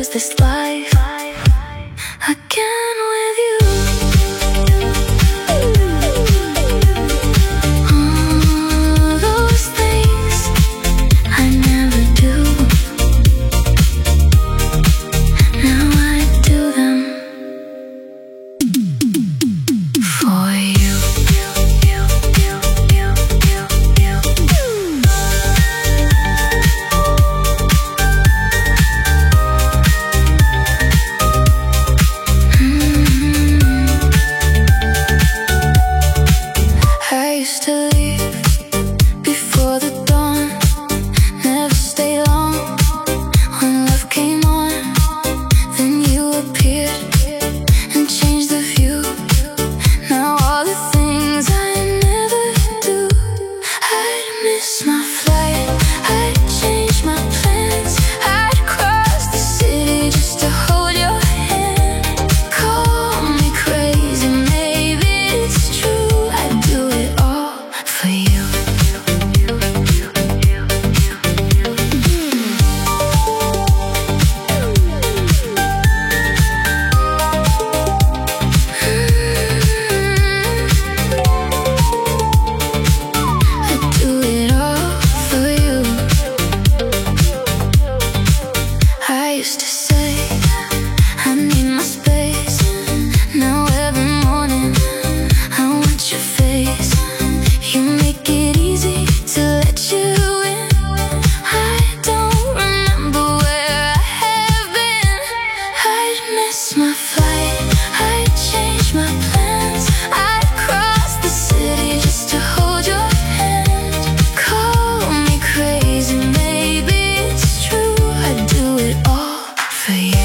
choose this life again with you. All those things I never do, now I do them for you. I used to leave before the dawn, never stay long. When love came on, then you appeared and changed the view. Now all the things I never do, I'd miss my flight, I'd change my plans, I'd cross the city just to hold your hand. Call me crazy, maybe it's true, I'd do it all for you. I'd do it all for you. I used to say I need my space. Now every morning I want your face. You make it easy to let you in. I don't remember where I have been. I'd miss my flight, I'd change my plans, I'd cross the city just to hold your hand. Call me crazy, maybe it's true, I'd do it all for you.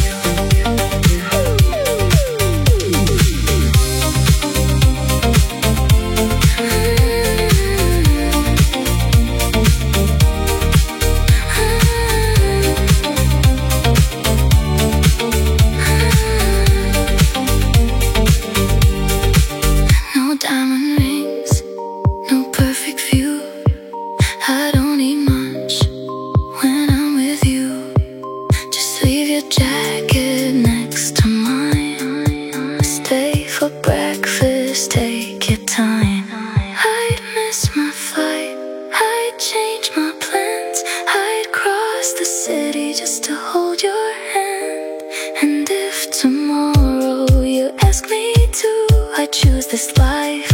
No diamond rings, no perfect view. I don't need much when I'm with you. Just leave your jacket next to mine. Stay for breakfast, take your time. I'd miss my flight, I'd change my plans, I'd cross the city just to hold your hand. And if tomorrow you ask me to, I'd choose this life